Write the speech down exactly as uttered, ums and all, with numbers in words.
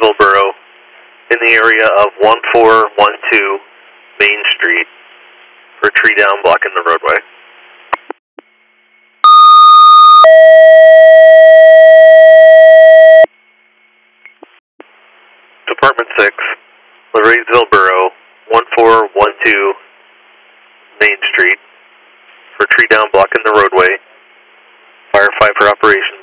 Marysville Borough in the area of one four one two Main Street for a tree down blocking the roadway. Department six, Marysville Borough, one four one two Main Street for tree down blocking the roadway. Fire five for operations.